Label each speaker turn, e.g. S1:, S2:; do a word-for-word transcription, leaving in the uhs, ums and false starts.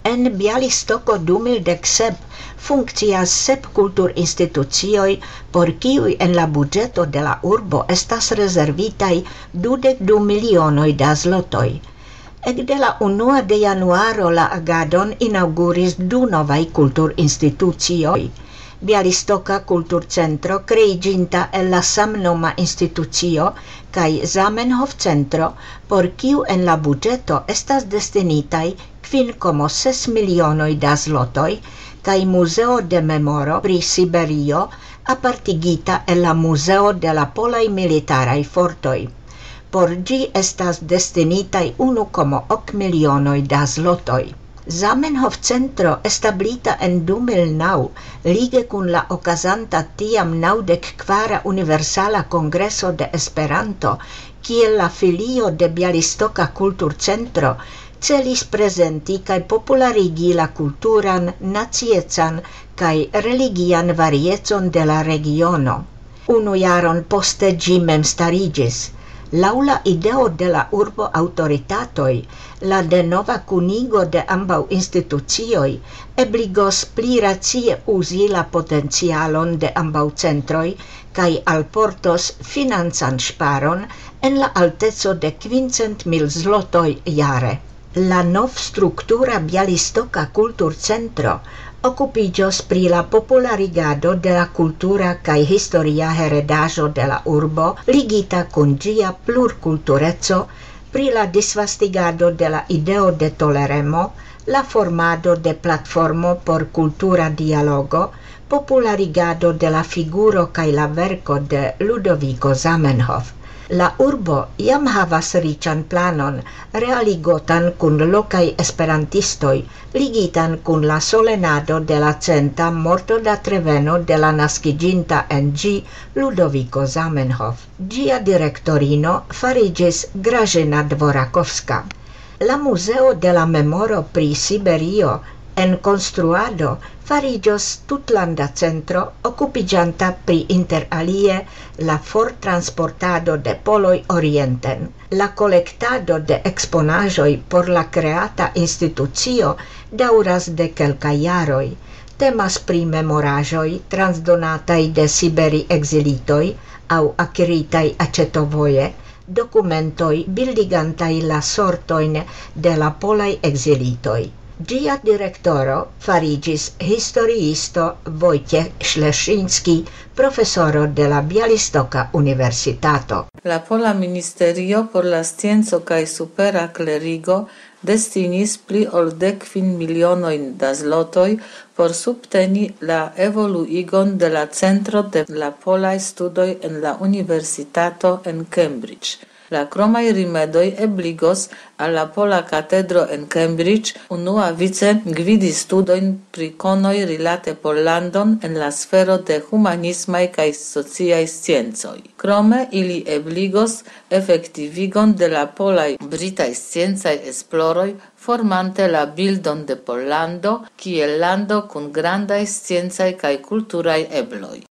S1: En Bialystoko du mil dek sep funkcias sep kulturinstitucioj, por kiuj en la budĝeto de la urbo estas rezervitaj dudek du milionoj da zlotoj. Ekde la unua de januaro la agadon inauguris du novaj kulturinstitucioj. Bialystoka Kulturcentro kreiĝinta el la samnoma institucio kaj Zamenhof Centro, por kiu en la budĝeto estas destinitaj kvin komo ses milionoj da zlotoj, kaj Muzeo de Memoro pri Siberio, apartigita el la Muzeo de la Polaj Militaraj Fortoj. Por ĝi estas destinitaj unu komo ok milionoj da zlotoj. Zamenhof Centro establita en du mil naŭ lige kun la okazanta tiam naŭdek kvara Universala Kongreso de Esperanto, kiel la filio de Bialystoka Kulturcentro, celis prezenti kaj popularigi la kulturan, naciecan kaj religian variecon de la regiono. Unu jaron poste ĝi memstariĝis. Laŭ la ideo de la urbo aŭtoritatoj, la denova kunigo de ambaŭ institucioj ebligos pli racie uzi la potencialon de ambaŭ centroj kaj alportos financan ŝparon en la alteco de kvincent mil zlotoj jare. La novstruktura Bialystoka Kulturcentro okupiĝos pri la popularigado de la kultura kaj historia heredaĵo de la urbo, ligita kun ĝia plurkultureco, pri la disvastigado de la ideo de toleremo, la formado de platformo por kultura dialogo, popularigado de la figuro kaj la verko de Ludovico Zamenhof. La urbo jam havas riĉan planon, realigotan kun lokaj esperantistoj, ligitan kun la solenado de la centa mortodatreveno de la naskiĝinta en ĝi Ludovico Zamenhof. Ĝia direktorino fariĝis Grażyna Dworakowska. La Muzeo de la Memoro pri Siberio en konstruado fariĝos tutlanda centro okupiĝanta pri inter alie la fortransportado de poloj orienten. La kolektado de eksponaĵoj por la kreata institucio daŭras de kelkaj jaroj. Temas pri memoraĵoj transdonataj de siberi-ekzilitoj aŭ akiritaj aĉetovoje, dokumentoj bildigantaj la sortojn de la polaj ekzilitoj. Ĝia direktoro fariĝis historiisto Wojciech Śleszyński, profesoro de la Bialystoka Universitato.
S2: La Pola Ministerio por la Scienco kaj Supera Klerigo destinis pli ol dek kvin milionojn da zlotoj por subteni la evoluigon de la Centro de la Polaj Studoj en la Universitato en Cambridge. La kromaj rimedoj ebligos al la Pola Katedro en Cambridge unua vice gvidi studojn pri konoj rilate Pollandon en la sfero de humanismaj kaj sociaj sciencoj. Krome ili ebligos efektivigon de la polaj britaj sciencaj esploroj, formante la bildon de Pollando kiel lando kun grandaj sciencaj kaj kulturaj ebloj.